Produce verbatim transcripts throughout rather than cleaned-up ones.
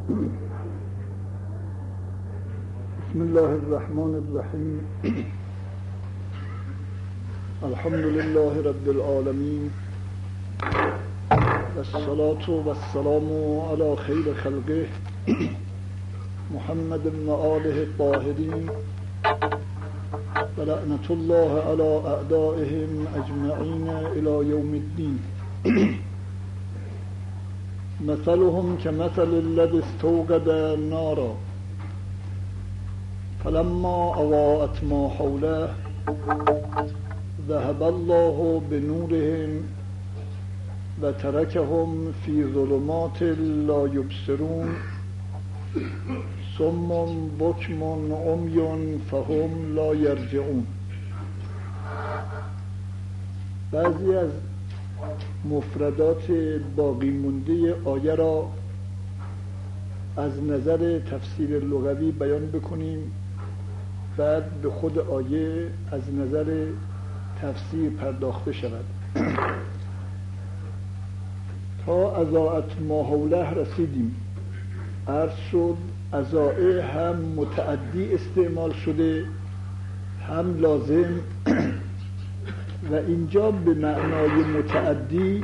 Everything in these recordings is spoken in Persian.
بسم الله الرحمن الرحیم. الحمد لله رب العالمین والصلاة والسلام على خیر خلقه محمد بن آله الطاهرین و لعنة الله على اعدائهم اجمعین الى یوم الدین. مثلهم كمثل الذي استوقد نارا فلما اضاءت ما حوله ذهب الله بنورهم وتركهم في ظلمات لا يبصرون صم بكم عمي فهم لا يرجعون. بعضی از مفردات باقی مونده آیه را از نظر تفسیر لغوی بیان بکنیم، بعد به خود آیه از نظر تفسیر پرداخته شود. تا اضاءت ما حوله رسیدیم. عرض شد اضاءه هم متعدی استعمال شده هم لازم و اینجا به معنای متعدی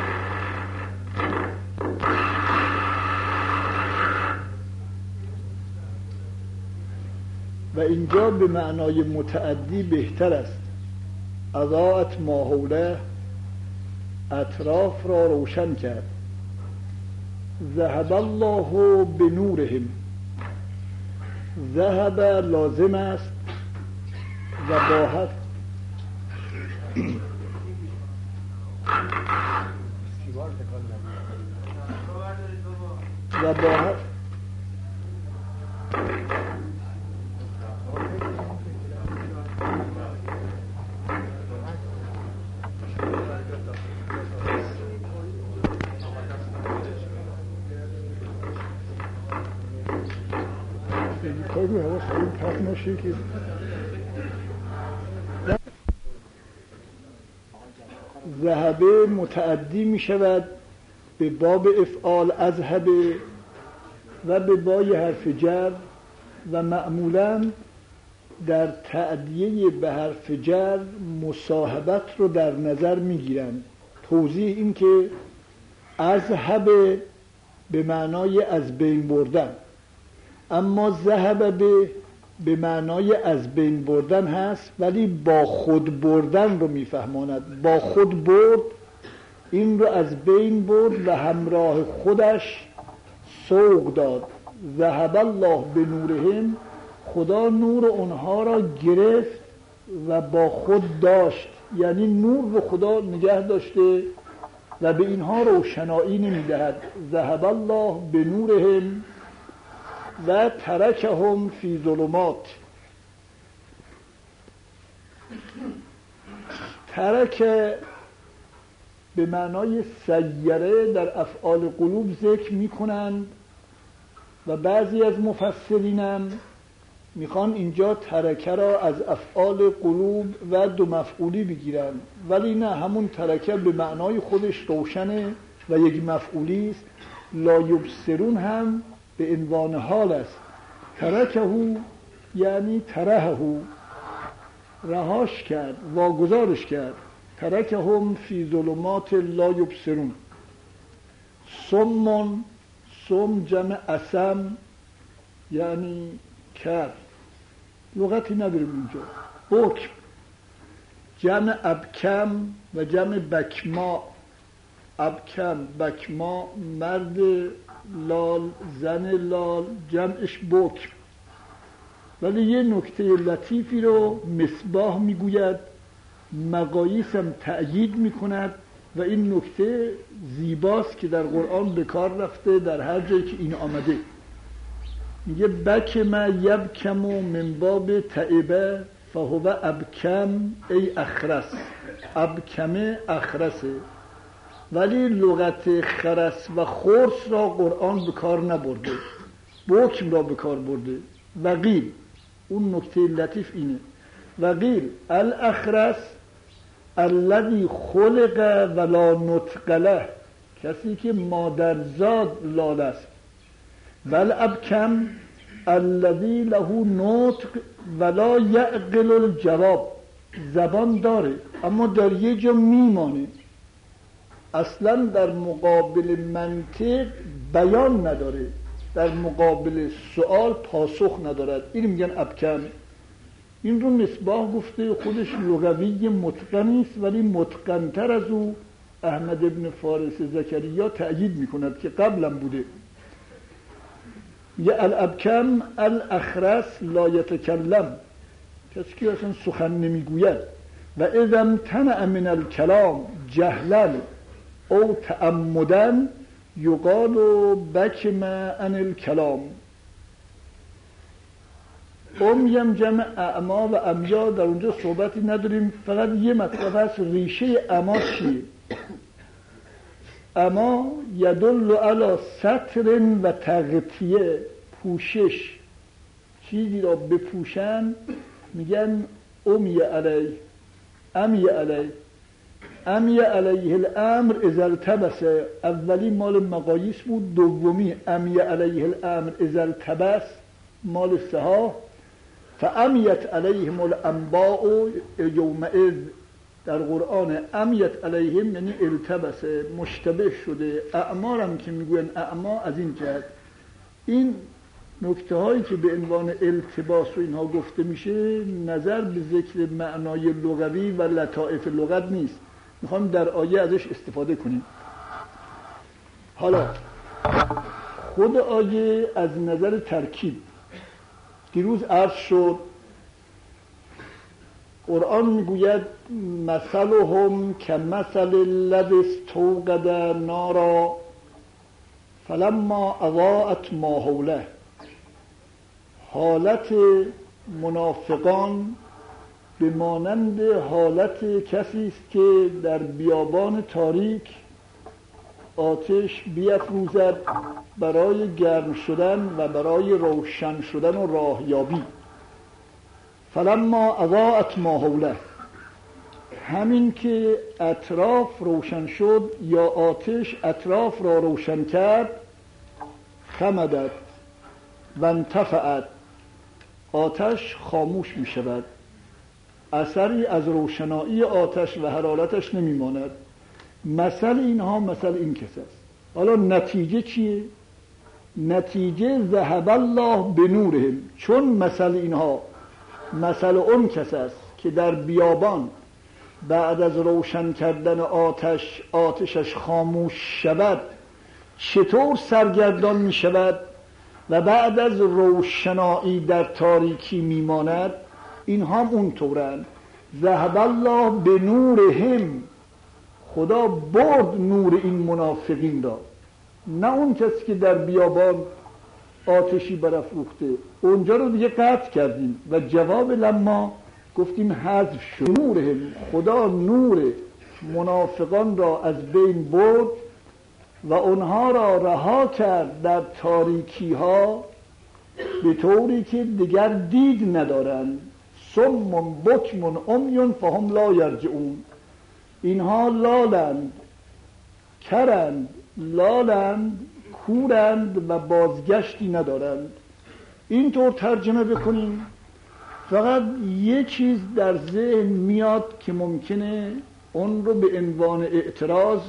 و اینجا به معنای متعدی بهتر است. اضاءت ما حوله اطراف را روشن کرد. ذهب الله بنورهم، ذهب لازم است و با و با کاری هوا خیلی پاک نشه که ذهبه متعدی می شود به باب افعال اذهب و به بای حرف جر و معمولا در تعدیه به حرف جر مصاحبت رو در نظر می گیرند. توضیح این که اذهب به معنای از بین بردن، اما ذهب به به معنای از بین بردن هست ولی با خود بردن رو میفهماند. با خود برد، این رو از بین برد و همراه خودش سوق داد. ذهب الله بنورهم، خدا نور اونها را گرفت و با خود داشت، یعنی نور رو خدا نگه داشته و به اینها روشنایی نمیدهد. ذهب الله بنورهم و ترکهم فی ظلمات. ترک به معنای سیره در افعال قلوب ذکر می کنند و بعضی از مفسرینم میخوان اینجا ترکه را از افعال قلوب و دو مفعولی بگیرند، ولی نه، همون ترکه به معنای خودش روشنه و یک مفعولی است. لا یبصرون هم به عنوان حال است. ترکهو یعنی ترههو، رهاش کرد، واگذارش کرد. ترکهم فی ظلمات لا یبصرون. صم، صم جمع اسم یعنی کر، لغتی نداریم اینجا. بکم جمع ابکم و جمع بکما. ابکم بکما مرد لال، زن لال، جمعش بکم. ولی یه نکته لطیفی رو مصباح میگوید، مقاییس هم تأیید میکند و این نکته زیباست که در قرآن به کار رفته در هر جایی که این آمده. میگه بکم یبکم من باب تعبه فهو ابکم ای اخرس. ابکمه اخرسه، ولی لغت خرس و خرس را قرآن به کار نبرده، بکم را به کار برده. وقیل، اون نکته لطیف اینه، وقیل الاخرس الذی خلق ولا نطق له، کسی که مادرزاد لال است بل ابکم الذی له نطق ولا یعقل الجواب، زبان داره اما در یه جا میمانه، اصلا در مقابل منطق بیان نداره، در مقابل سوال پاسخ ندارد. این میگن ابکم. این رو مصباح گفته خودش لغوی متقنی است، ولی متقنتر از او احمد ابن فارس زکریا تأیید میکند که قبلم بوده. یه الابکم الاخرس لا یتکلم، کسی که اصلا سخن نمیگوید. و اذا امتنع من الکلام جهلا او تعمدا یقال بکم عن الکلام. امیم جمع اعما و امیا، در اونجا صحبتی نداریم، فقط یه مطلب هست. ریشه اما چیه؟ اما یدل علی ستر و تغطیه، پوشش، چیزی را بپوشن میگن امی علیه، امی علیه، امی علیه الامر اذا التبس. اولی مال مقاییس بود، دومی امی علیه الامر اذا التبس مال سها. فامیت علیهم الانباء یومئذ، در قرآن امیت علیهم یعنی التبس، مشتبه شده. اعمارم که میگوین اعما از این جهت. این نکته هایی که به عنوان التباس و اینها گفته میشه نظر به ذکر معنای لغوی و لطائف لغت نیست، میخوام در آیه ازش استفاده کنیم. حالا خود آیه از نظر ترکیب دیروز عرض شد، قرآن میگوید مثلهم کمثل الذی استوقد نارا فلما اضاءت ما حوله. حالت منافقان به مانند حالت کسی است که در بیابان تاریک آتش بیفروزد برای گرم شدن و برای روشن شدن و راهیابی. فلما اضاءت ما حوله، همین که اطراف روشن شد یا آتش اطراف را روشن کرد، خمدت و انطفأت، آتش خاموش می شود، اثری از روشنایی آتش و حرارتش نمی ماند. مثل اینها مثل این کس است. حالا نتیجه چیه؟ نتیجه ذهب الله بنورهم، چون مثل اینها مثل اون کس است که در بیابان بعد از روشن کردن آتش آتشش خاموش شود چطور سرگردان می شود و بعد از روشنایی در تاریکی می ماند، اینها هم اونطورند. ذهب الله بنورهم، خدا برد نور این منافقین را، نه اون کسی که در بیابان آتشی برافروخته، اونجا رو دیگه قطع کردیم و جواب لما گفتیم حذف شد. نورهم، خدا نور منافقان را از بین برد و اونها را رها کرد در تاریکی ها به طوری که دیگر دید ندارند. صم بکم عمی فهم لا یرجعون، اینها لالند، کرند، لالند، کورند و بازگشتی ندارند. اینطور ترجمه بکنیم. فقط یه چیز در ذهن میاد که ممکنه اون رو به عنوان اعتراض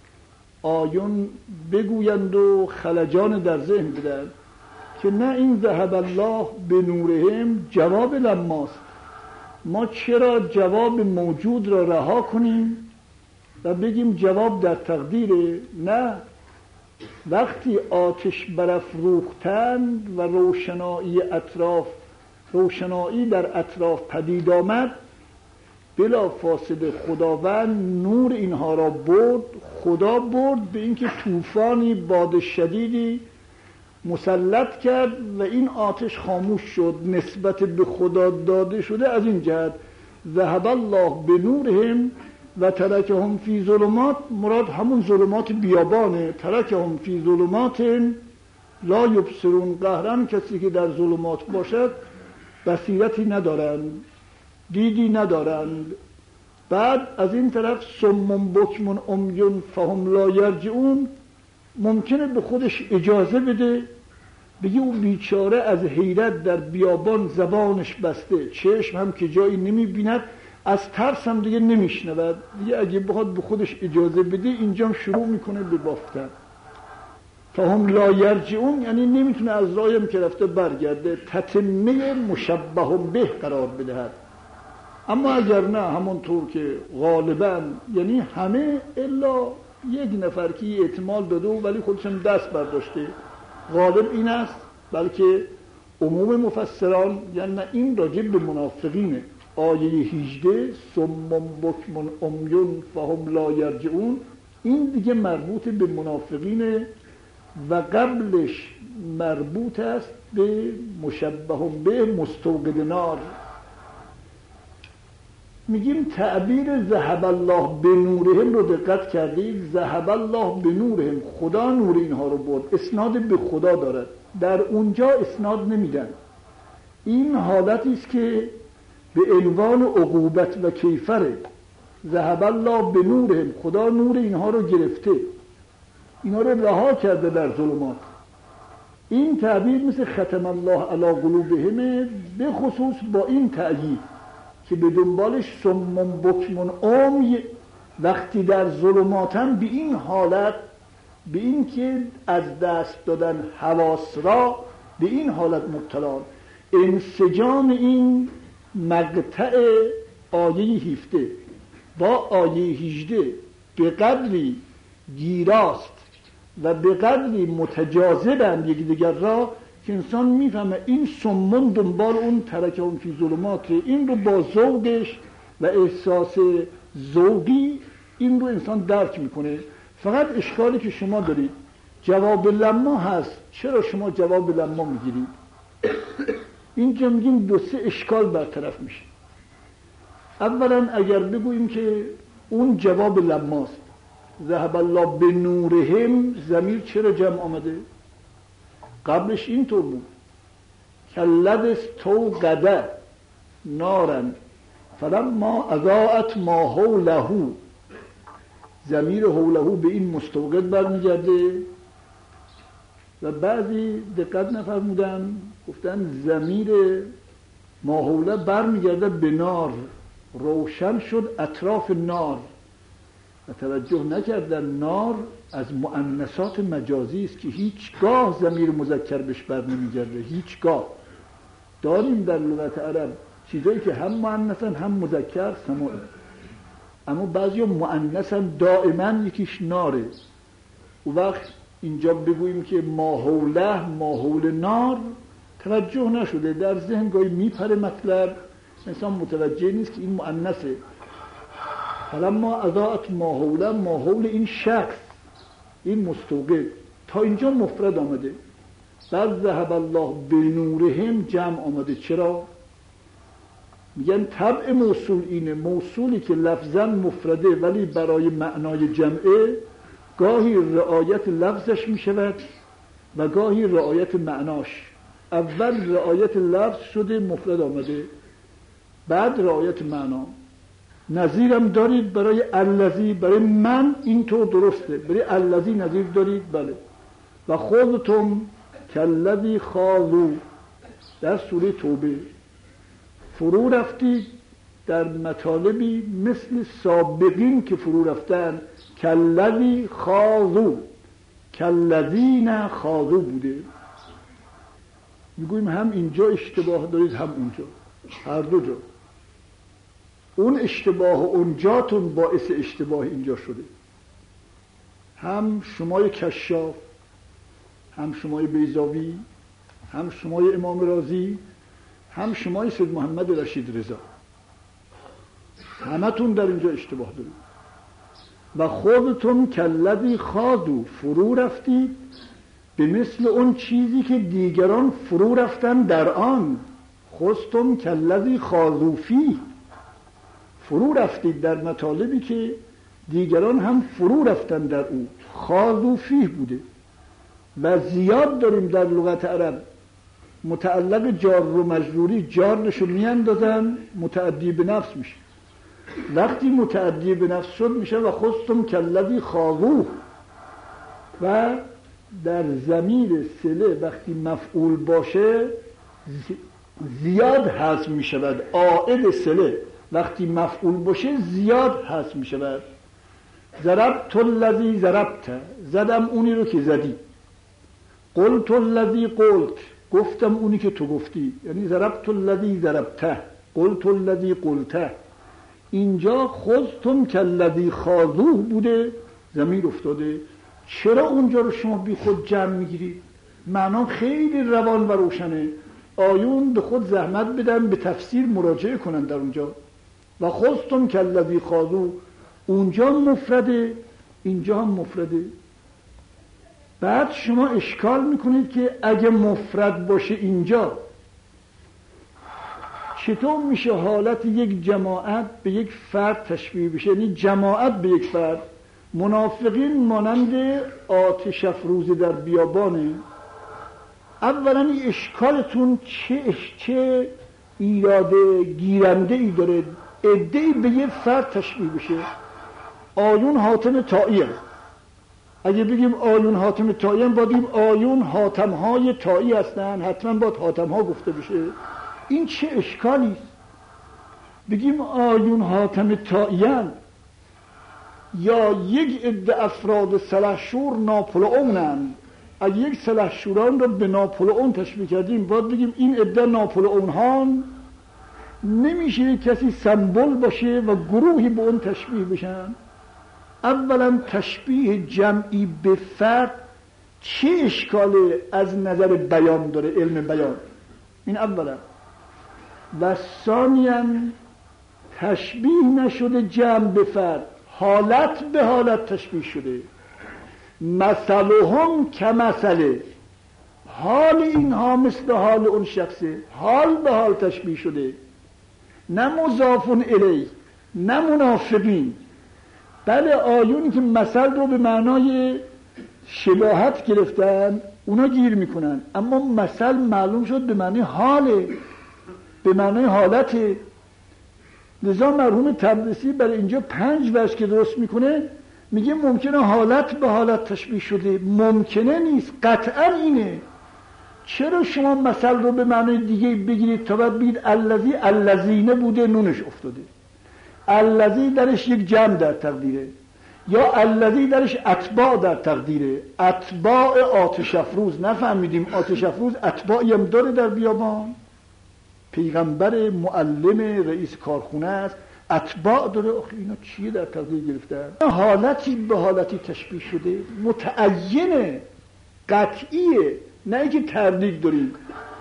آیون بگویند و خلجان در ذهن بدن که نه، این ذهب الله به نورهم جواب لماست. ما چرا جواب موجود را رها کنیم و بگیم جواب در تقدیره؟ نه، وقتی آتش برافروختند و روشنایی اطراف روشنایی در اطراف پدید آمد، بلا فاصله خداوند نور اینها را برد. خدا برد به اینکه طوفانی باد شدیدی مسلط کرد و این آتش خاموش شد. نسبت به خدا داده شده از این جهت ذهب الله بنورهم و ترکهم فی ظلمات، مراد همون ظلمات بیابانه. ترکهم فی ظلمات لا یبصرون، قهرن کسی که در ظلمات باشد بصیرتی ندارند، دیدی ندارند. بعد از این طرف صم بکم عمی فهم لا یرجعون، ممکنه به خودش اجازه بده بگی اون بیچاره از حیرت در بیابان زبانش بسته، چشم هم که جایی نمی بیند، از ترس هم دیگه نمیشنود، دیگه اگه بخواد به خودش اجازه بده اینجا شروع میکنه به بافتن. فهم لا یرجعون یعنی نمیتونه از رایم که رفته برگرده، تتمه مشبه به قرار بدهد. اما اگر نه همونطور که غالبا یعنی همه الا یک نفر که احتمال داده و ولی خودشم دست برداشته غالب این است، بلکه عموم مفسران یعنی این راجع به منافقینه. آیه هجده صم بکم عمیون فهم لا یرجعون این دیگه مربوط به منافقینه و قبلش مربوط است به مشبه به مستوقد نار. میگیم تعبیر ذهب الله به نورهم رو دقت کردید؟ ذهب الله به نورهم، خدا نور اینها رو برد، اسناد به خدا دارد، در اونجا اسناد نمیدن. این حالتی است که به عنوان عقوبت و کیفره. ذهب الله به نورهم، خدا نور اینها رو گرفته، اینها رو رها کرده در ظلمات. این تعبیر مثل ختم الله علی قلوبهم، به خصوص با این تأیید که به دنبالش صم بکم عمی، وقتی در ظلماتن به این حالت، به این که از دست دادن حواس را به این حالت مبتلا. انسجام این مقطع آیه هفده با آیه هجده به قدری گیراست و به قدری متجاذبند یکدیگر را که انسان میفهمه این صمون دنبال اون ترک اون فی ظلمات، این رو با ذوقش و احساس ذوقی این رو انسان درک میکنه. فقط اشکالی که شما دارید جواب لما هست. چرا شما جواب لما میگیرید؟ اینجا میگیم دو سه اشکال برطرف میشه. اولا اگر بگوییم که اون جواب لماست، ذهب الله به نورهم، ضمیر چرا جمع آمده؟ قبلش اینطور بود کلد استوقد نارن فلما اضاءت ما حوله، ضمیر حوله به این مستوقد برمیگرده. و بعضی دقت نفرمودن گفتن ضمیر ما حوله برمیگرده به نار، روشن شد اطراف نار، و توجه نکردن نار از مؤنثات مجازی است که هیچگاه ضمیر مذکر بهش بر نمیگرده. هیچگاه داریم در لغت عرب چیزایی که هم مؤنثن هم مذکر سماع، اما بعضی مؤنثن دائما یکیش ناره. و وقت اینجا بگوییم که ما حوله ما حول نار، توجه نشده، در ذهن گاهی میپره مطلب، انسان متوجه نیست که این مؤنثه. فلما اضاءت ما حوله، ما حول این شخص، این مستوقد، تا اینجا مفرد آمده. بعد ذهب الله به نورهم جمع آمده. چرا؟ میگن طبع موصول اینه، موصولی که لفظا مفرده ولی برای معنای جمعه گاهی رعایت لفظش میشود و گاهی رعایت معناش. اول رعایت لفظ شده مفرد آمده، بعد رعایت معنا. نظیرم دارید برای الذی، برای من اینطور درسته، برای الذی نظیر دارید؟ بله. و خودتم کالذی خاضوا در سوره توبه فرو رفتید در مطالبی مثل سابقین که فرو رفتن. کالذی خاضوا، کالذین خاضوا بوده. میگویم هم اینجا اشتباه دارید هم اونجا، هر دو جا. اون اشتباه اونجاتون باعث اشتباه اینجا شده. هم شمای کشاف، هم شمای بیضاوی، هم شمای امام رازی، هم شمای سید محمد رشید رضا، همتون در اینجا اشتباه دارید. و خودتون کالذی خاضوا فرو رفتید به مثل اون چیزی که دیگران فرو رفتن در آن. خودتون کالذی خاضوا فیه، فرو رفتید در مطالبی که دیگران هم فرو رفتن در او. خاضوا فیه بوده. و زیاد داریم در لغت عرب متعلق جار و مجروری جارشو میاندازن متعدی به نفس میشه. وقتی متعدی به نفس شد میشه و خودتون کالذی خاضوا. و در ضمیر صله وقتی مفعول باشه زیاد حذف می شود. عائد صله وقتی مفعول باشه زیاد حذف می شود. ضربت الذی ضربت، زدم اونی رو که زدی. قلت الذی قلت، گفتم اونی که تو گفتی. یعنی ضربت الذی ضربته، قلت الذی قلته. اینجا خذتم کالذی خاضوه بوده، ضمیر افتاده. چرا اونجا رو شما بی خود جمع میگیرید؟ معنا خیلی روان و روشنه. آیون به خود زحمت بدن به تفسیر مراجعه کنن در اونجا. و خذتم کالذی خاضوه، اونجا مفرده اینجا هم مفرده. بعد شما اشکال میکنید که اگه مفرد باشه اینجا چطور میشه حالت یک جماعت به یک فرد تشبیه بشه؟ یعنی جماعت به یک فرد. منافقین مانند آتش افروز در بیابانه. اولا این اشکالتون چه چه ایراد گیرنده ای داره عده‌ای به یک فرد تشبیه بشه. آیون حاتم طائیه. اگه بگیم آیون حاتم طائیه باید بگیم آیون حاتم‌های طایی هستن، حتما باید حاتم‌ها گفته بشه. این چه اشکالی است؟ بگیم آیون حاتم طائیه یا یک عده افراد سلحشور ناپلئونن. اگه یک سلحشوران رو به ناپلئون تشبیه کردیم باید بگیم این عده ناپلئون‌هان. نمیشه کسی سمبل باشه و گروهی به اون تشبیه بشن. اولا تشبیه جمعی به فرد چه اشکالی از نظر بیان داره، علم بیان؟ این اولا. و ثانیاً تشبیه نشده جمع به فرد، حالت به حالت تشبیه شده. مثلهم کمثله، حال اینها مثل حال اون شخصه، حال به حال تشبیه شده. نه مضاف الیه نه منافقین. بله آیونی که مثل رو به معنای شباهت گرفتن اونا گیر میکنن، اما مثل معلوم شد به معنی حاله، به معنی حالته. لذا مرحوم تبریزی برای اینجا پنج وجه که درست میکنه میگه ممکنه حالت به حالت تشبیه شده، ممکنه نیست، قطعا اینه. چرا شما مثل رو به معنی دیگه بگیرید تا بعد بگید الذی الذین بوده نونش افتاده؟ الذی درش یک جمع در تقدیره، یا الذی درش اتباع در تقدیره. اتباع آتش افروز. نفهمیدیم آتش افروز اتباعی هم داره در بیابان؟ پیغمبر معلم رئیس کارخونه است، اتباع داره. آخه اینا چیه در تقدیر گرفتن؟ حالتی به حالتی تشبیه شده، متعینه، قطعیه، نه اینکه تردید داریم.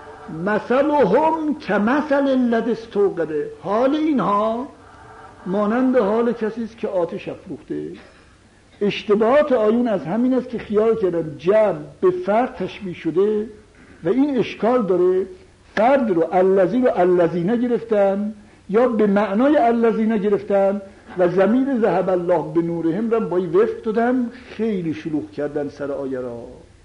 مثلهم کمثل الذی استوقده، حال اینها مانند حال کسی است که آتش افروخته. اشتباهات آیون از همین است که خیال کردن جمع به فرد تشبیه شده و این اشکال داره. فرد رو الذی رو الذین گرفتن یا به معنای الذین گرفتن و ضمیر ذهب الله به نورهم را با وفق دادن، خیلی شلوغ کردن سر آیه را.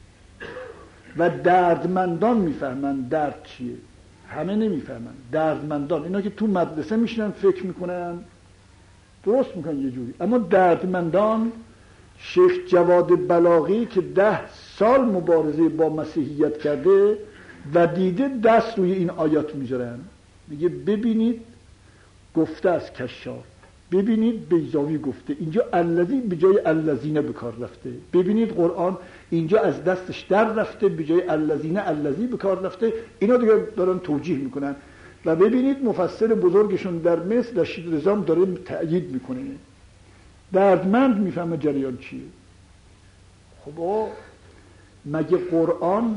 و دردمندان میفهمن درد چیه، همه نمیفهمن. دردمندان اینا که تو مدرسه میشنن فکر میکنن درست میکنن یه جوری، اما دردمندان شیخ جواد بلاغی که ده سال مبارزه با مسیحیت کرده و دیده دست روی این آیات میذارن، میگه ببینید گفته از کشاف، ببینید بیضاوی گفته اینجا الذی به جای الذین به کار رفته، ببینید قرآن اینجا از دستش در رفته به جای الذین الذی به کار رفته. اینا دیگه دارن توجیه میکنن. و ببینید مفسر بزرگشون در مصر رشید رضا داره تأیید میکنه. دردمند میفهمه جریان چیه. خب مگه قرآن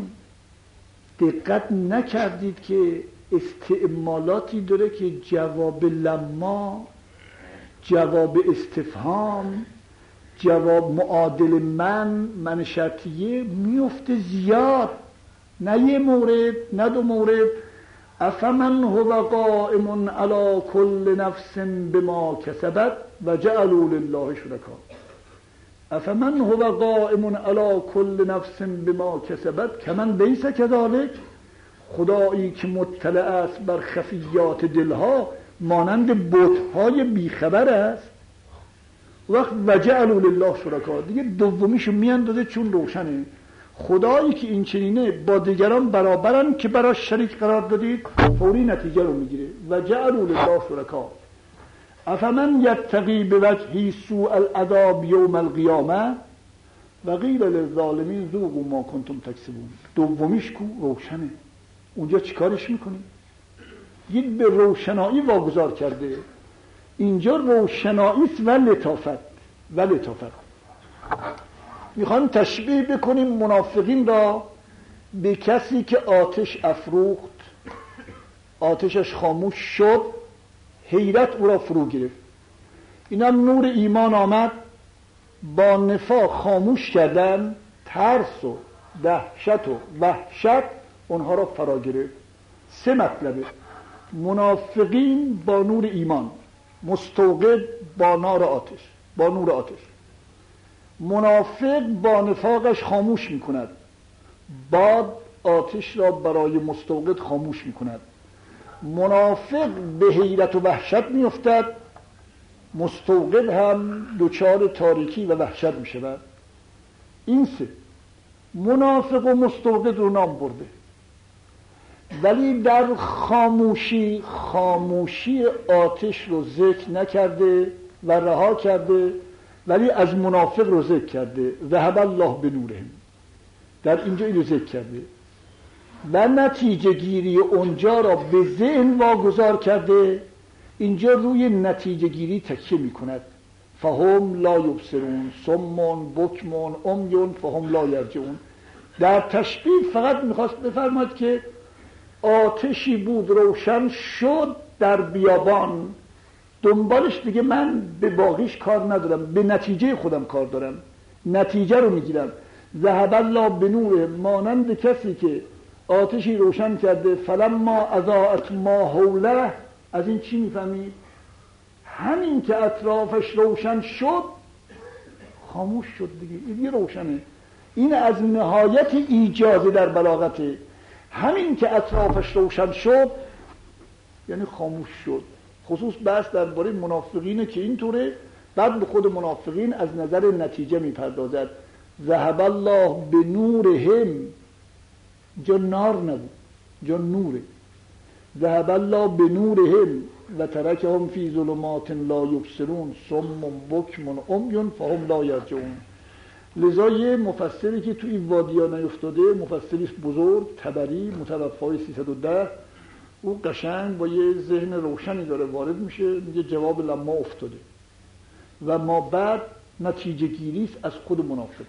دقت نکردید که استعمالاتی داره که جواب لما، جواب استفهام، جواب معادل من، من شرطیه میفته زیاد، نه یه مورد نه دو مورد. افمن هو قائم علی کل نفس بما کسبت و جعلوا لله شرکا. افمن هو قائم علی کل نفس بما کسبت کمن لیس کذالک. خدایی که مطلع است بر خفیات دلها مانند بت‌های بیخبر است. وقت و جعلوا لله شرکا دیگه دومیشو میاندازه چون روشنه. خدایی که این چنینه با دیگران برابرن که براش شریک قرار دادید، فوری نتیجه رو میگیره. و جعلوا لله شرکا افمن یتقی بوجهه سوء العذاب یوم القیامه و قیل للظالمین ذوقوا ما کنتم تکسبون. دومیش کو روشنه. اونجا چیکارش میکنی؟ یک به روشنایی واگذار کرده. اینجا روشنایی است و لطافت و لطافت. میخوان تشبیه بکنیم منافقین را به کسی که آتش افروخت، آتشش خاموش شد، حیرت او را فرو گرفت. اینا نور ایمان آمد، با نفاق خاموش کردن، ترس و دهشت و وحشت اونها را فرا گرفت. سه مطلبه: منافقین با نور ایمان مستوقد با نار آتش، با نور آتش. منافق با نفاقش خاموش میکند، باد آتش را برای مستوقد خاموش میکند. منافق به حیرت و وحشت میافتد، مستوقد هم دچار تاریکی و وحشت میشود. این سه منافق و مستوقد رو نام برده، ولی در خاموشی خاموشی آتش رو ذکر نکرده و رها کرده، ولی از منافق رو ذکر کرده. ذهب الله بنورهم، در اینجا این رو ذکر کرده و نتیجه گیری اونجا را به ذهن واگذار کرده. اینجا روی نتیجه گیری تکیه می کند. فهم لا یبصرون صم بکم عمی فهم لا یرجعون. در تشبیه فقط میخواست بفرماد که آتشی بود روشن شد در بیابان، دنبالش دیگه من به باقیش کار ندارم، به نتیجه خودم کار دارم، نتیجه رو میگیرم. ذهب الله بنوره، مانند کسی که آتشی روشن کرده، فلما اضاءت ما حوله. از این چی میفهمید؟ همین که اطرافش روشن شد خاموش شد دیگه، این دیگه روشنه. این از نهایت ایجازه در بلاغته. همین که اطرافش روشن شد یعنی خاموش شد. خصوص بحث درباره منافقینه که اینطوره. بعد به خود منافقین از نظر نتیجه میپردازد. ذهب الله به نورهم، جا نار نبود، جا نوره. ذهب الله به نورهم و ترکهم فی ظلمات لا یبصرون صم بکم عمی فهم لا یرجعون. لذا یه مفسری که تو این وادیا نیفتاده، مفسری بزرگ طبری متوفای سیصد و ده، او قشنگ با یه ذهن روشنی داره وارد میشه، میگه جواب لما افتاده و ما بعد نتیجه گیریست از خود منافقین.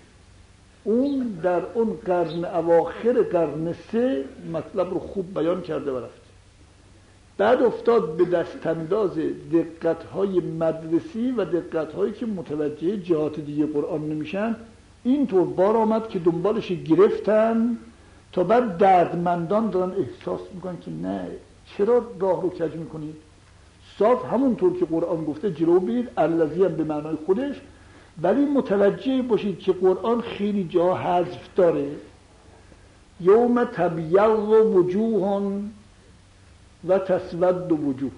اون در اون قرن اواخر قرن سه مطلب رو خوب بیان کرده و رفته. بعد افتاد به دستانداز دقت‌های مدرسی و دقت‌هایی که متوجه جهات دیگه قرآن نمیشن. اینطور بار آمد که دنبالش گرفتن تا بعد دردمندان دارن احساس میکنن که نه، چرا راه رو کج میکنید؟ صاف همونطور که قرآن گفته جلو برید، الذی هم به معنای خودش، ولی متوجه باشید که قرآن خیلی جا حذف داره. یوم تبیض وجوه و تسود وجوه،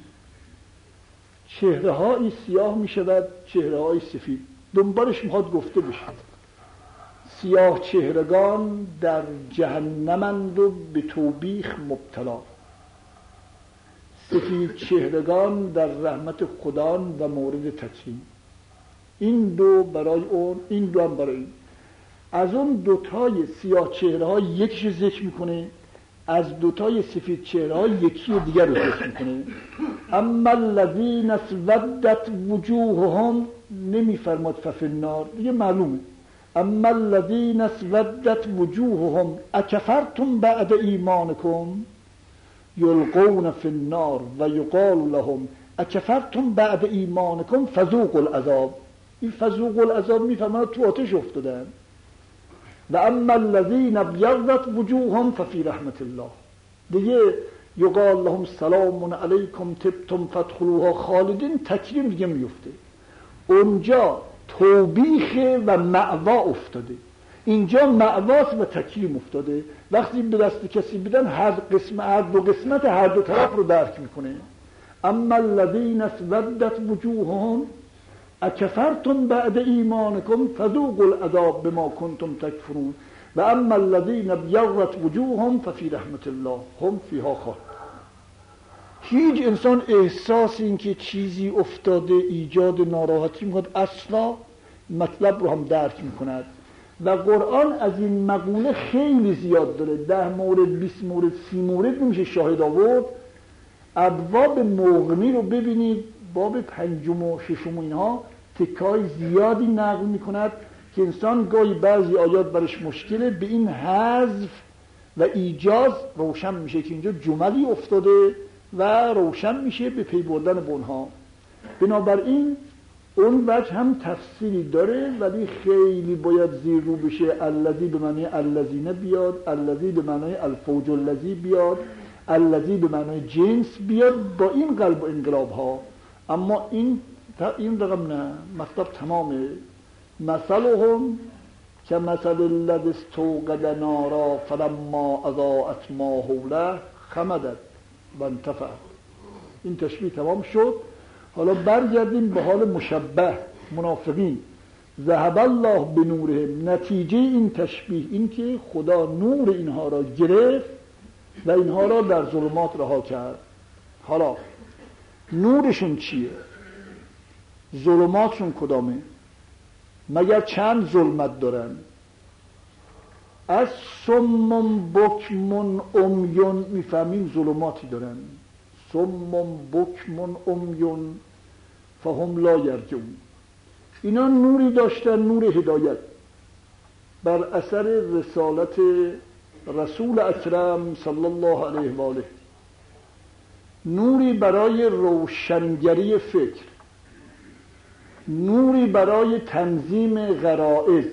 چهره هایی سیاه می شود، چهره های سفید. دنبالش میخواد گفته بشه سیاه چهرگان در جهنمند و به توبیخ مبتلا، سفید چهرگان در رحمت خدا و مورد تکریم. این دو برای اون، این دو هم برای این. از اون دوتای سیاه چهره ها یکیش ذکر میکنه، از دوتای سفید چهره ها یکی دیگر رو ذکر میکنه. اما الذین اسودت وجوههم، نمیفرماد ففی النار، دیگه معلومه. اما الذین اسودت وجوههم اکفرتم بعد ایمانکم یلقون فی النار و یقال لهم اکفرتم بعد ایمانکم فذوقوا العذاب. این فذوقوا العذاب میفهمن تو آتش افتادن. و اما الذین ابیضت وجوههم ففی رحمت الله، دیگه یقال لهم سلام علیکم طبتم فادخلوها خالدین، تکریم دیگه میفته. اونجا توبیخ و معوا افتاده، اینجا معواست و تکریم افتاده. وقتی به دست کسی بدن هر قسم، هر دو قسمت هر دو طرف رو درک میکنه. اما الذین اسودت وجوههم اکفرتم بعد ایمانکم فذوقوا العذاب بما کنتم تکفرون و اما الذین ابیضت وجوههم ففی رحمت الله هم فیها خالدون. هیچ انسان احساس این که چیزی افتاده ایجاد ناراحتی میکند اصلا مطلب رو هم درک میکند و قرآن از این مقوله خیلی زیاد داره. ده مورد بیست مورد سی مورد نمیشه شاهد آورد. ابواب مغنی رو ببینید، باب پنجم و ششم اینها تکای زیادی نقل میکند که انسان گاهی بعضی آیات برش مشکله، به این حذف و ایجاز روشن میشه که اینجا جملی افتاده و روشن میشه به پی بردن بنها. بنابراین اون وجه هم تفسیری داره ولی خیلی باید زیر رو بشه. الذی به معنی الذین بیاد، الذی به معنی الفوج الذی بیاد، الذی به معنی جنس بیاد با این قلب و انقلاب ها. اما این این رقم نه، مطلب تمامه. مثلهم که مثل الذی استوقد نارا فلما اضاءت ما حوله خمدت و انتفع. این تشبیه تمام شد. حالا برگردیم به حال مشبه منافقین. ذهب الله بنورهم. نتیجه این تشبیه این که خدا نور اینها را گرفت و اینها را در ظلمات رها کرد. حالا نورشون چیه؟ ظلماتشون کدامه؟ مگر چند ظلمت دارن؟ از سمم بکمون امیون میفهمیم ظلماتی دارن. سمم بکمون امیون فهم لا یرجعون. اینا نوری داشتن، نور هدایت بر اثر رسالت رسول اکرم صلی الله علیه و آله، نوری برای روشنگری فکر، نوری برای تنظیم غرائز،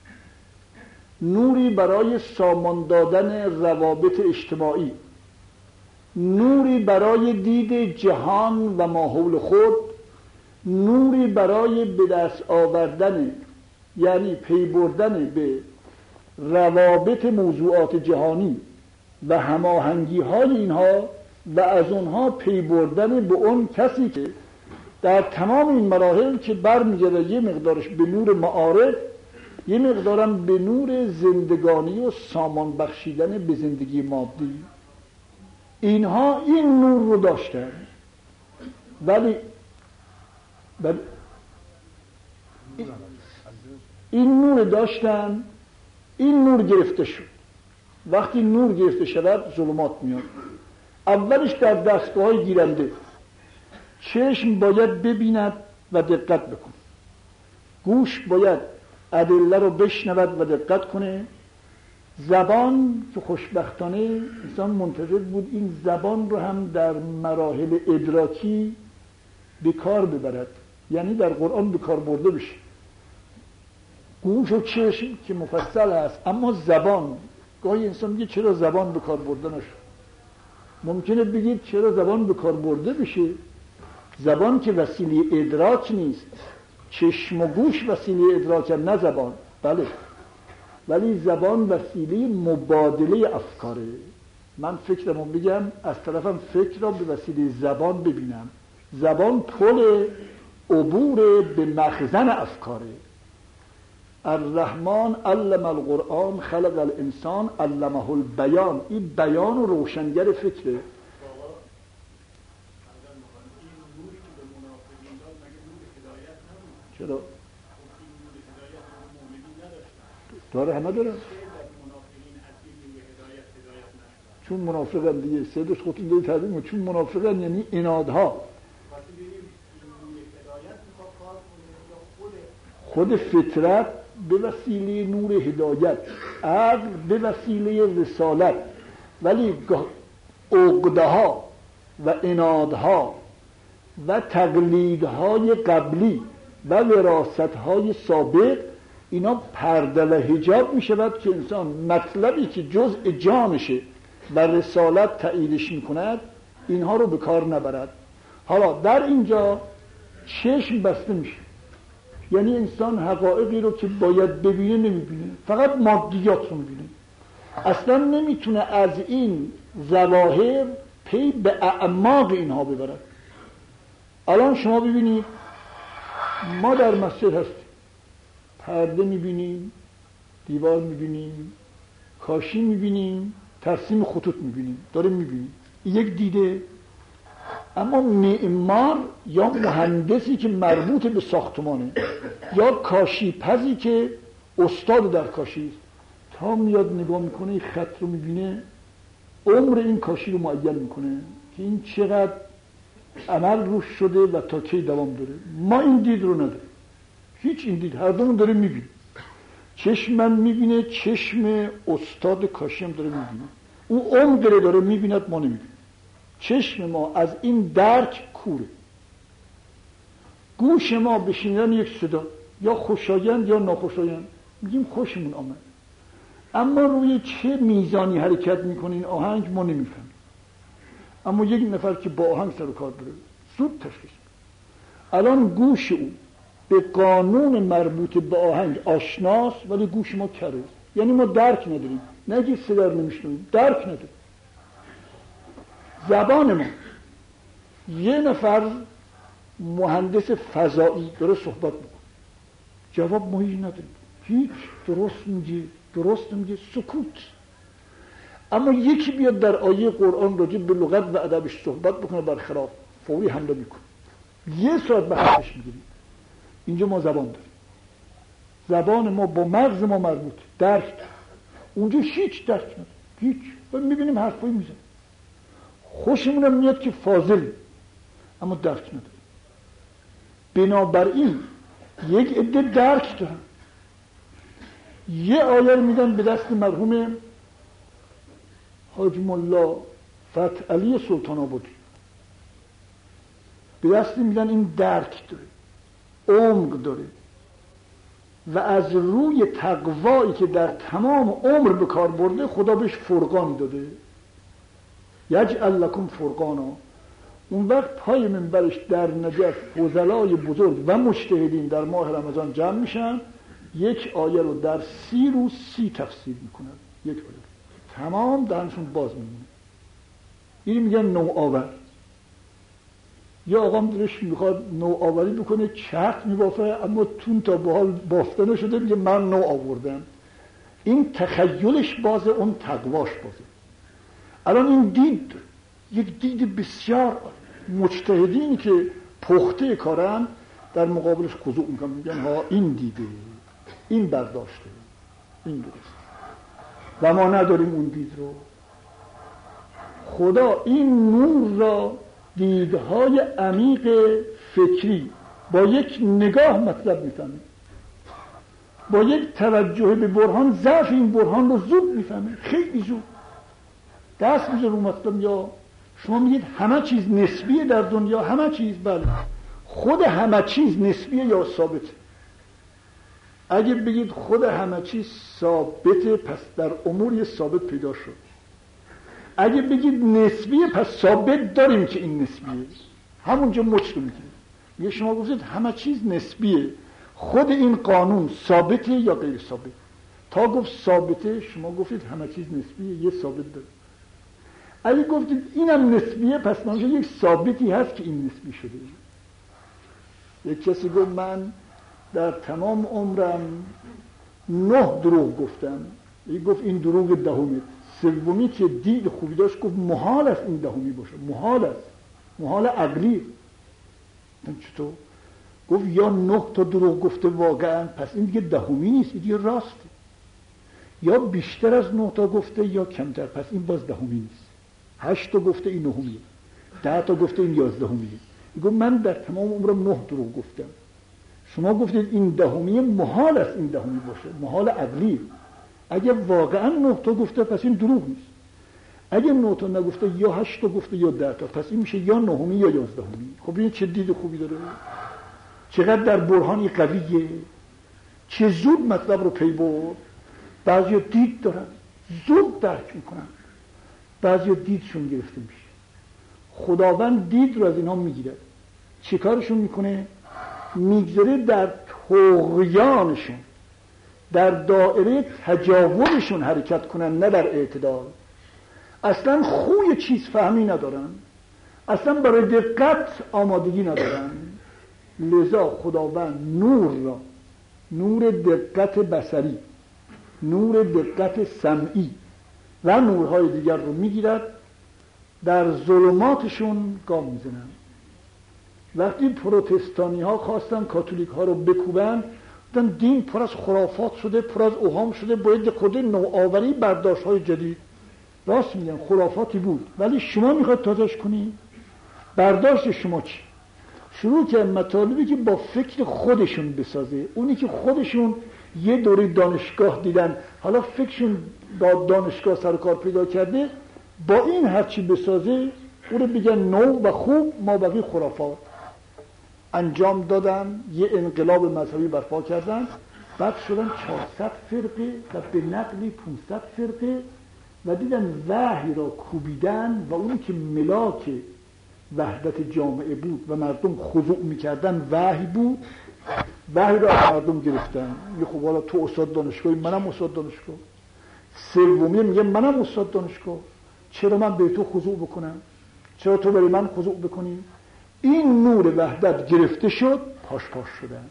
نوری برای سامان دادن روابط اجتماعی، نوری برای دید جهان و ماحول خود، نوری برای به دست آوردن یعنی پی بردن به روابط موضوعات جهانی و هماهنگی های اینها و از اونها پی بردن به اون کسی که در تمام این مراحل که برمیگرده یه مقدارش به نور معارف، یه مقدارم به نور زندگانی و سامان بخشیدن به زندگی مادی. اینها این نور رو داشتن ولی بل این نور داشتن، این نور گرفته شد. وقتی نور گرفته شد ظلمات میاد. اولش در دستگاه های گیرنده. چشم باید ببیند و دقت بکن، گوش باید ادله رو بشنود و دقت کنه، زبان که خوشبختانه انسان منتظر بود این زبان رو هم در مراحل ادراکی به کار ببرد، یعنی در قرآن به کار برده بشه. گوش و چشم که مفصل است، اما زبان، گاهی انسان میگه چرا زبان به کار برده نشد؟ ممکنه بگید چرا زبان به کار برده بشه؟ زبان که وسیله ادراک نیست، چشم و گوش وسیله ادراک نه زبان. بله، ولی زبان وسیله مبادله افکاره. من فکرمو بگم، از طرفم فکر را به وسیله زبان ببینم. زبان پل عبور به مخزن افکاره. الرحمن علم القرآن خلق الانسان علمه البیان. این بیان و روشنگر فکره. چرا؟ داره، همه داره. چون منافقن دیگه، سیدش خودتون دیگه تعبیر، چون منافقن یعنی انادها. خود فطرت به وسیله نور هدایت، عقل به وسیله رسالت، ولی عقدها و انادها و تقلیدهای قبلی و وراثتهای سابق، اینا پرده و حجاب می شود که انسان مطلبی که جزء جانشه و رسالت تاییدش می کند اینها رو به کار نبرد. حالا در اینجا چشم بسته میشه، یعنی انسان حقایقی رو که باید ببینه نمیبینه، فقط مادیات رو میبینه. اصلا نمیتونه از این ظواهر پی به اعماق اینها ببرد. الان شما ببینید ما در مسجد هستیم، پرده میبینیم، دیوار میبینیم، کاشی میبینیم، ترسیم خطوط میبینیم، داریم میبینیم، یک دیده. اما معمار یا مهندسی که مربوط به ساختمانه یا کاشی پزی که استاد در کاشی است، تا میاد نگاه میکنه این خط رو میبینه، عمر این کاشی رو معین میکنه که این چقدر عمل روش شده و تا کی دوام داره. ما این دید رو نداریم، هیچ این دید، هر دومون داره میبینیم. چشم من میبینه، چشم استاد کاشی هم داره میبینه، او عمر داره میبیند، ما نمیبینیم. چشم ما از این درک کوره. گوش ما به شنیدن یک صدا یا خوشایند یا ناخوشایند میگیم خوشمون آمد، اما روی چه میزانی حرکت میکنه این آهنگ ما نمیفهمیم. اما یک نفر که با آهنگ سر و کار داره زود تشخیص. الان گوش او به قانون مربوط به آهنگ آشناست، ولی گوش ما کره، یعنی ما درک نداریم. نه که صدا رو نمیشنویم، درک نداریم. زبان ما، یه نفر مهندس فضایی داره صحبت میکنه، جواب ما هیچ نداریم، هیچ، درست میگه درست میگه، سکوت. اما یکی بیاد در آیه قرآن راجع به لغت و ادبش صحبت بکنه، برخلاف، فوری حمله میکنه، یه ساعت به حرفش میگیریم. اینجا ما زبان داریم، زبان ما با مغز ما مربوط، درک. اونجا هیچ درک نداریم، هیچ، و میبینیم حرفایی میزنیم، خوشمون میاد که فاضل، اما درک نداریم. بنابراین یک عده درک دارن. یه آیه میدن به دست مرحوم حاج ملا فتح علی سلطان آبادی، به دست میدن این درک داره، عمق داره، و از روی تقوایی که در تمام عمر به کار برده خدا بهش فرقان داده، یجعل لکم فرقانا. اون وقت پای منبرش در نجف فضلای بزرگ و مجتهدین در ماه رمضان جمع میشن، یک آیه رو در سی روز سی تفسیر میکنن، یک آیه تمام دهنشون باز میمونه. اینی میگن نوآور. یا آقام دلش میخواد نوآوری بکنه، چرخ میبافه، اما تون تا به حال بافته نشده، میگه من نو آوردم. این تخیلش بازه، اون تقواش بازه. الان این دید، یک دید بسیار، مجتهدین که پخته کارن در مقابلش خضوع میکنن، میگن ها این دیده، این برداشته، این درست، و ما نداریم اون دید رو. خدا این نور را دیدهای عمیق فکری با یک نگاه مطلب میفهمه، با یک توجه به برهان ضعف این برهان رو زود میفهمه، خیلی زود دست میزه رو مطلب. یا شما میگید همه چیز نسبیه در دنیا، همه چیز، بله، خود همه چیز نسبیه یا ثابته. اگه بگید خود همه چیز ثابته، پس در امور یه ثابت پیدا شد. اگه بگید نسبیه، پس ثابت داریم که این نسبیه، همونجا مچ رو میگید. میگه شما گفتید همه چیز نسبیه، خود این قانون ثابته یا غیر ثابت؟ تا گفت ثابته، شما گفتید همه چیز نسبیه، یه ثابت داره. اگه گفتید اینم نسبیه، پس منظور یک ثابتی هست که این نسبی شده. یک کسی گفت من در تمام عمرم نه دروغ گفتم. یک گفت این دروغ دهمی. سومی که دید خوبی داشت گفت محال است این دهمی باشه، محال است، محال عقلی. چطور؟ گفت یا نه تا دروغ گفته واقعا، پس این دیگه دهمی نیست، این دیگه راسته. یا بیشتر از نه تا گفته یا کمتر، پس این باز دهمی نیست. هشت تا گفته این نهمیه، ده تا گفته این یازدهمیه. گفت من در تمام عمرم نه دروغ گفتم. شما گفتید این دهمیه، محال است این دهمی باشه، محال عقلی. اگه واقعا نه تا گفته پس این دروغ نیست. اگه نه تا نگفته یا هشت تا گفته یا ده تا، پس این میشه یا نهمی یا یازدهمی. خب این چه دید خوبی داره، چقدر در برهانی قویه، چه زود مطلب رو پی برد. بعضی دید دارن زود درک میکنن، بعضی دیدشون گرفته میشه. خداوند دید رو از اینها میگیره، چه کارشون میکنه؟ میگذاره در طغیانشون، در دائره تجاوزشون حرکت کنن، نه در اعتدال. اصلا خوی چیز فهمی ندارن، اصلا برای دقت آمادگی ندارن. لذا خداوند نور را، نور دقت بصری، نور دقت سمعی و نورهای دیگر رو میگیرد، در ظلماتشون گام میزنن. وقتی پروتستانی ها خواستن کاتولیک ها رو بکوبن، دیدن دین پر از خرافات شده، پر از اوهام شده، باید خود نوآوری، برداشت های جدید. راست میگن خرافاتی بود، ولی شما میخواید تازهش کنی؟ برداشت شما چی؟ شروع کرد مطالبی که با فکر خودشون بسازه. اونی که خودشون یه دوره دانشگاه دیدن، حالا فکرشون با دانشگاه سر کار پیدا کرده، با این هرچی بسازه او رو بگن نو و خوب، ما بقیه خرافات. انجام دادن، یه انقلاب مذهبی برپا کردن، بعد شدن چهارصد فرقه و به نقلی پانصد فرقه و دیدن وحی را کوبیدن و اونی که ملاک وحدت جامعه بود و مردم خضوع میکردن وحی بود، وحی را از مردم گرفتن. میگه خب حالا تو استاد دانشگاهی، منم استاد دانشگاه. سومی میگه منم استاد دانشگاه، چرا من به تو خضوع بکنم؟ چرا تو برای من خضوع بکنی؟ این نور وحدت گرفته شد، پاش پاش شدن.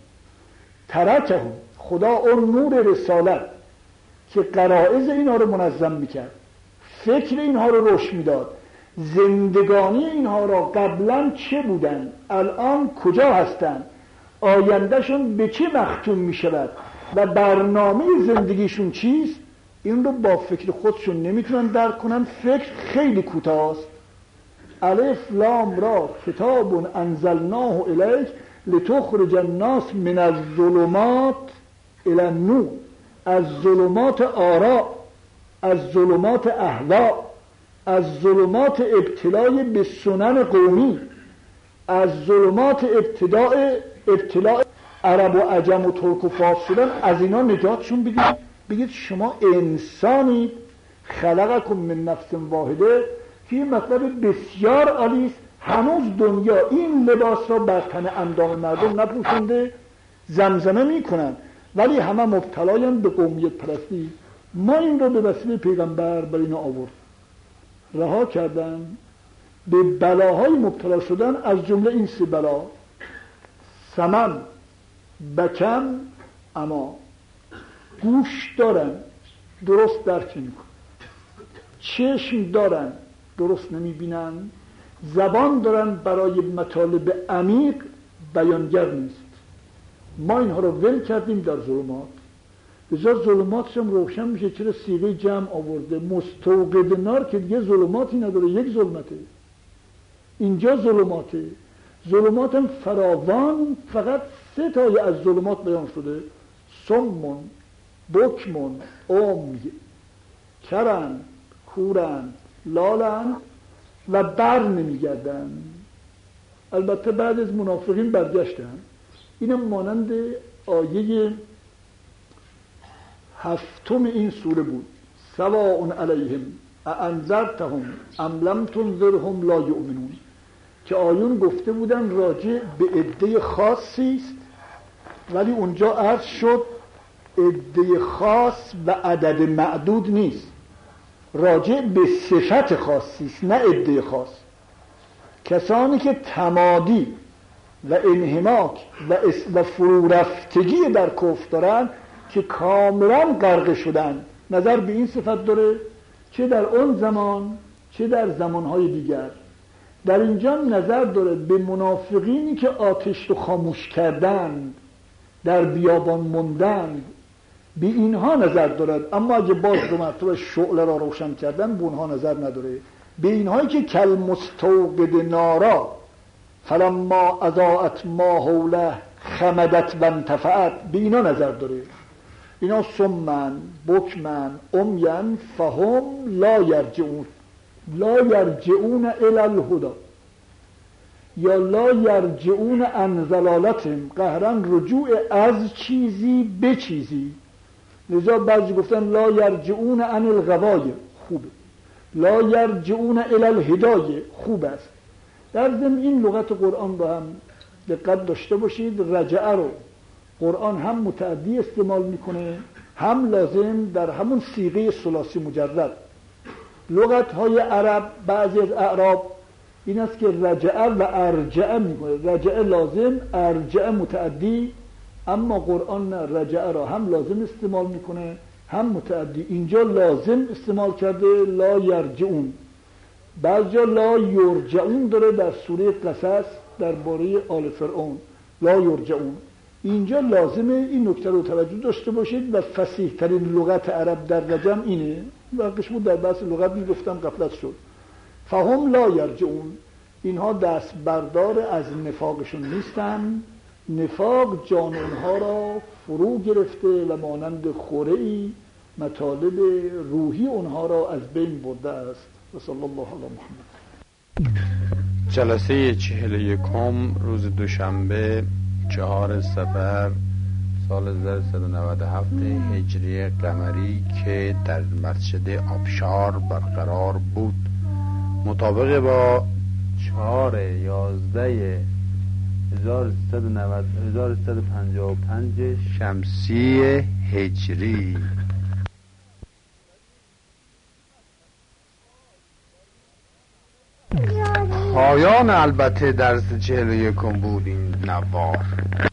ترکه خدا اون نور رسالت که غرایز اینها رو منظم میکرد، فکر اینها رو رشد میداد، زندگانی اینها را قبلا چه بودن، الان کجا هستن، آیندهشون به چه مختوم میشود و برنامه زندگیشون چیست، این رو با فکر خودشون نمیتونن درک کنن. فکر خیلی کوتاست. الف لام را کتاب انزلناه الیک لتخرج الناس من الظلمات الی النور، از ظلمات آراء، از ظلمات اهوا، از ظلمات ابتلای به سنن قومی، از ظلمات ابتداء ابتلاع عرب و عجم و ترک و فارس شدن، از اینا نجاتشون بدید. بگید شما انسانید، خلقکم من نفس واحده، که این مطلب بسیار عالی است. هنوز دنیا این لباس را بر تن اندام مردم نپوشنده، زمزمه میکنن، ولی همه مبتلایان به قومیت پرستی. ما این را به وسیله پیغمبر برای اینا آورد، رها کردن، به بلاهای مبتلا شدن، از جمله این سه بلا: سمن، بکم، اما. گوش دارن، درست درک نمیکنن. چشم دارن، درست نمیبینن. زبان دارن، برای مطالب عمیق بیانگر نیست. ما اینها رو ول کردیم در ظلمات. بذار ظلماتش هم روشن میشه. چرا صیغه جمع آورده؟ مستوقد نار که دیگه ظلماتی نداره، یک ظلمته. اینجا ظلماته. ظلمات هم فراوان، فقط سه تای از ظلمات بیان شده: سمون، بکمون، عمی، کرن، کورن، لالن و بر نمیگردن. البته بعد از منافقین برگشتن. اینم مانند آیه هفتم این سوره بود: سواء علیهم اانذرتهم ام لم تنذرهم لا یؤمنون، که آیون گفته بودن راجع به عده خاصی است، ولی اونجا عرض شد عده خاص و عدد معدود نیست، راجع به صفت خاصی است، نه عده خاص. کسانی که تمادی و انحماک و, و فرو رفتگی در کفر دارن، که کاملا غرق شدن، نظر به این صفت داره، چه در اون زمان چه در زمانهای دیگر. در اینجا نظر داره به منافقینی که آتش رو خاموش کردن، در بیابان موندن، به اینها نظر دارد. اما اگه باز دو مرتبه شعله را روشن کردن، به اونها نظر نداره. به اینهایی که کل مستوقد نارا فلما اضاءت ما حوله خمدت و انتفعت، به اینا نظر داره. اینا سمن، بکمن، عمین فهم لا یرجعون، لا یرجعون الی الهدی، یا لا یرجعون عن ضلالتهم، قهرن رجوع از چیزی به چیزی. لذا بعضی گفتن لا یرجعون عن الغوای، خوبه. لا یرجعون الی الهدای، خوب است. در ضمن این لغت قرآن رو هم دقت داشته باشید. رجعه رو قرآن هم متعدی استعمال میکنه، هم لازم در همون صیغه ثلاثی مجرد. لغت های عرب، بعضی از اعراب این است که رجع و ارجع میکنه. رجع لازم، ارجع متعدی، اما قرآن نه، رجع را هم لازم استعمال میکنه هم متعدی. اینجا لازم استعمال کرده لا یرجعون، بعض جا لا یرجعون داره در سوره قصص درباره آل فرعون لا یرجعون. اینجا لازمه این نکته رو توجه داشته باشید و فصیح ترین لغت عرب در رجم اینه. واقعش بود در بحث لغت میگفتم غفلت شد. فهم لا یرجعون، اینها دست بردار از نفاقشون نیستن، نفاق جان اونها را فرو گرفته و مانند خوره‌ای مطالب روحی اونها را از بین برده است. و صلی الله علی محمد. جلسه چهل و یکم روز دوشنبه چهار صفر سال هزار و سیصد و نود و هفت هجری قمری که در مسجد آبشار برقرار بود، مطابق با چهار یازده هزار و سیصد و پنجاه و پنج شمسی هجری. پایان البته درس چهل و یکم بود این نوار.